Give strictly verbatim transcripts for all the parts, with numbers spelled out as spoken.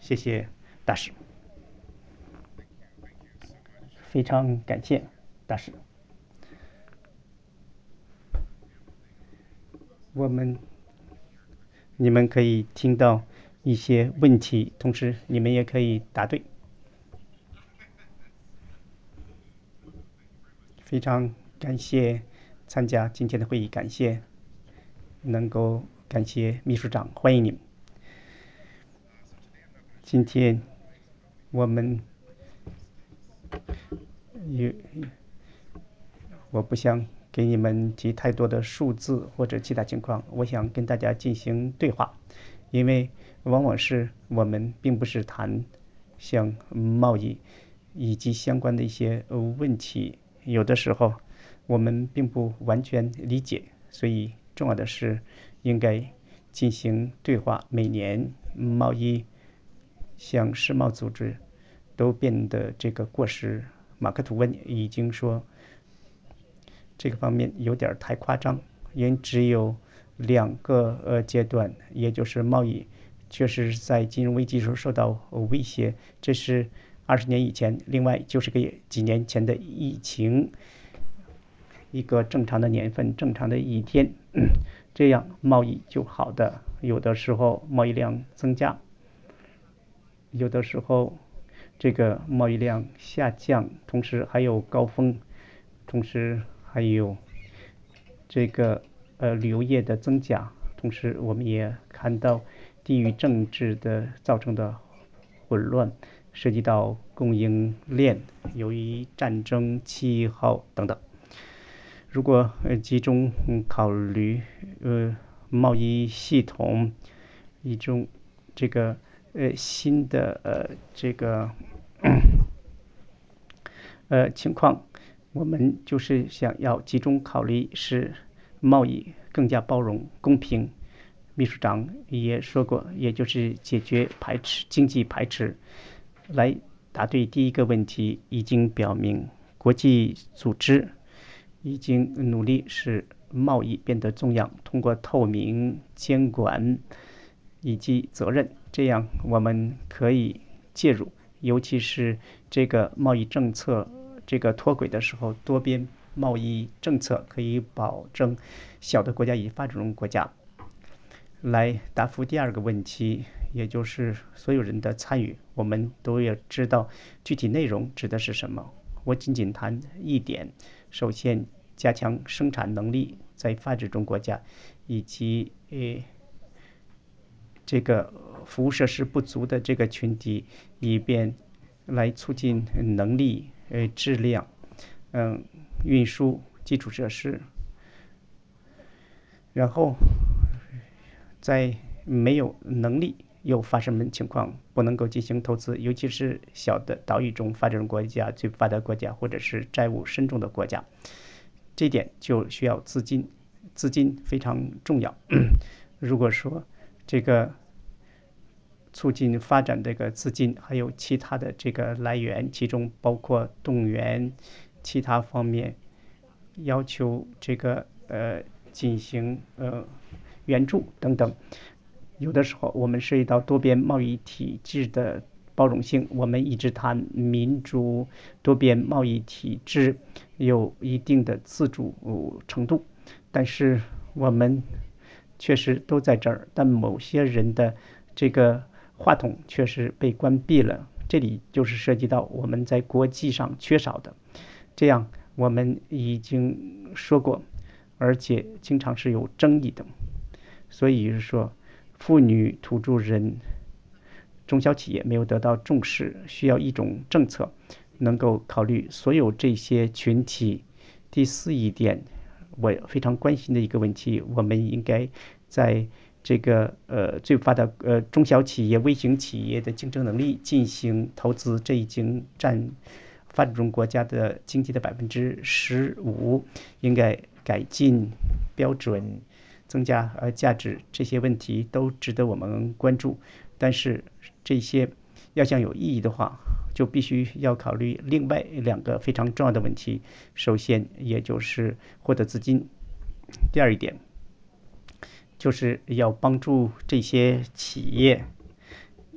谢谢大使，非常感谢大使。我们你们可以听到一些问题，同时你们也可以答对。非常感谢参加今天的会议，感谢能够感谢秘书长，欢迎你们。今天我们有，我不想给你们提太多的数字或者其他情况，我想跟大家进行对话，因为往往是我们并不是谈像贸易以及相关的一些问题，有的时候我们并不完全理解，所以重要的是应该进行对话。每年贸易像世贸组织都变得这个过时，马克吐温已经说这个方面有点太夸张，因为只有两个呃阶段，也就是贸易确实在金融危机时受到威胁，这是二十年以前，另外就是个几年前的疫情，一个正常的年份，正常的一天，这样贸易就好的。有的时候贸易量增加，有的时候这个贸易量下降，同时还有高峰，同时还有这个呃旅游业的增加，同时我们也看到地域政治的造成的混乱，涉及到供应链，由于战争、气候等等。如果呃集中考虑呃贸易系统一种这个呃新的呃这个呃情况，我们就是想要集中考虑使贸易更加包容公平。秘书长也说过，也就是解决排斥经济排斥。来答对第一个问题，已经表明国际组织已经努力使贸易变得重要，通过透明监管以及责任，这样我们可以介入，尤其是这个贸易政策这个脱轨的时候，多边贸易政策可以保证小的国家以及发展中国家。来答复第二个问题，也就是所有人的参与，我们都要知道具体内容指的是什么。我仅仅谈一点，首先加强生产能力在发展中国家，以及呃这个服务设施不足的这个群体，以便来促进能力、呃质量、嗯运输基础设施，然后在没有能力又发生什么情况不能够进行投资，尤其是小的岛屿中发展中国家、最发达国家或者是债务深重的国家，这点就需要资金，资金非常重要。如果说这个促进发展这个资金还有其他的这个来源，其中包括动员其他方面要求这个呃进行呃援助等等。有的时候我们涉及到多边贸易体制的包容性，我们一直谈民主多边贸易体制有一定的自主程度，但是我们确实都在这儿，但某些人的这个话筒确实被关闭了，这里就是涉及到我们在国际上缺少的。这样我们已经说过，而且经常是有争议的。所以是说，妇女、土著人、中小企业没有得到重视，需要一种政策能够考虑所有这些群体。第四一点，我非常关心的一个问题，我们应该在这个呃最发达呃中小企业、微型企业的竞争能力进行投资，这已经占发展中国家的经济的百分之十五，应该改进标准，增加呃价值，这些问题都值得我们关注。但是这些要想有意义的话，就必须要考虑另外两个非常重要的问题。首先，也就是获得资金；第二一点，就是要帮助这些企业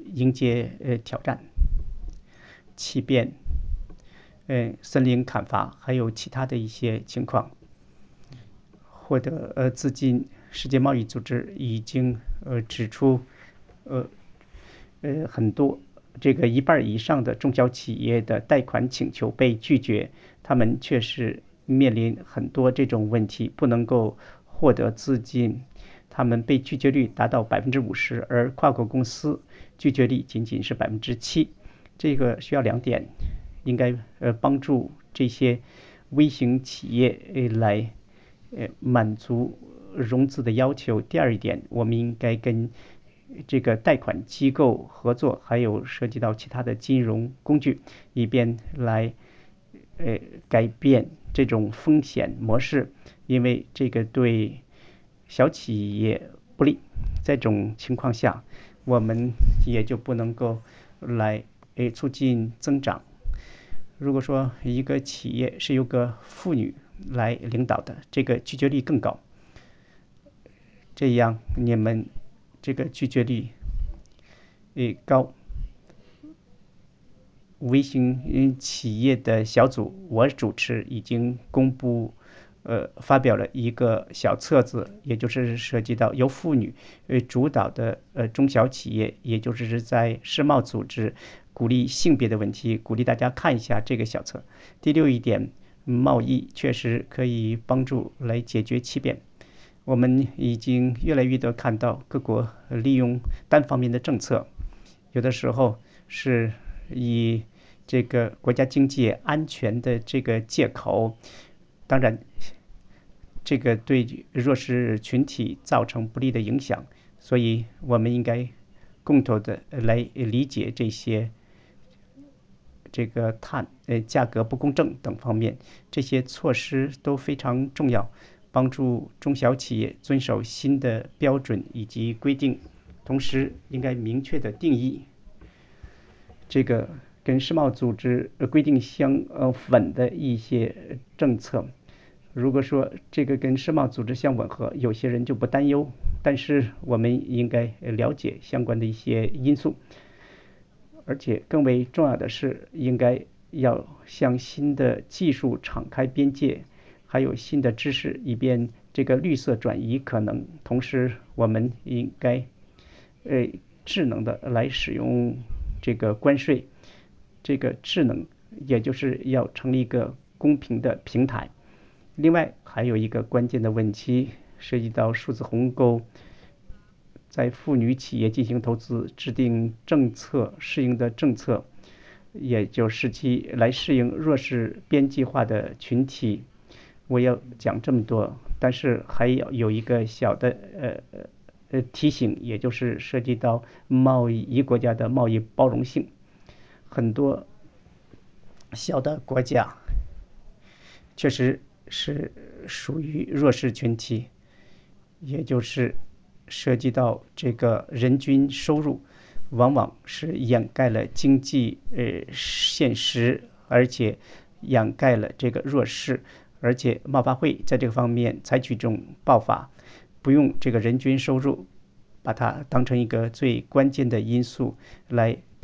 迎接呃挑战、欺骗、呃森林砍伐，还有其他的一些情况。获得呃资金，世界贸易组织已经呃指出，呃呃很多这个一半以上的中小企业的贷款请求被拒绝，他们确实面临很多这种问题，不能够获得资金，他们被拒绝率达到百分之五十，而跨国公司拒绝率仅仅是百分之七。这个需要两点，应该呃帮助这些微型企业来呃满足融资的要求。第二一点，我们应该跟这个贷款机构合作，还有涉及到其他的金融工具，以便来呃改变这种风险模式，因为这个对小企业不利。在这种情况下，我们也就不能够来呃促进增长。如果说一个企业是由个妇女来领导的，这个拒绝率更高。这样你们这个拒绝率诶高。微型企业的小组我主持已经公布呃发表了一个小册子，也就是涉及到由妇女呃主导的呃中小企业，也就是在世贸组织鼓励性别的问题，鼓励大家看一下这个小册。第六一点，贸易确实可以帮助来解决欺骗。我们已经越来越多看到各国利用单方面的政策，有的时候是以这个国家经济安全的这个借口，当然这个对弱势群体造成不利的影响，所以我们应该共同的来理解这些这个碳呃价格不公正等方面，这些措施都非常重要，帮助中小企业遵守新的标准以及规定，同时应该明确的定义这个跟世贸组织规定相呃吻的一些政策。如果说这个跟世贸组织相吻合，有些人就不担忧，但是我们应该了解相关的一些因素，而且更为重要的是，应该要向新的技术敞开边界，还有新的知识，以便这个绿色转移可能。同时，我们应该呃智能的来使用这个关税，这个智能也就是要成立一个公平的平台。另外还有一个关键的问题涉及到数字鸿沟，在妇女企业进行投资，制定政策适应的政策，也就使其来适应弱势边际化的群体。我要讲这么多，但是还要有一个小的呃呃提醒，也就是涉及到贸易一国家的贸易包容性。很多小的国家确实是属于弱势群体，也就是涉及到这个人均收入往往是掩盖了经济呃现实，而且掩盖了这个弱势，而且贸发会在这个方面采取这种办法，不用这个人均收入把它当成一个最关键的因素来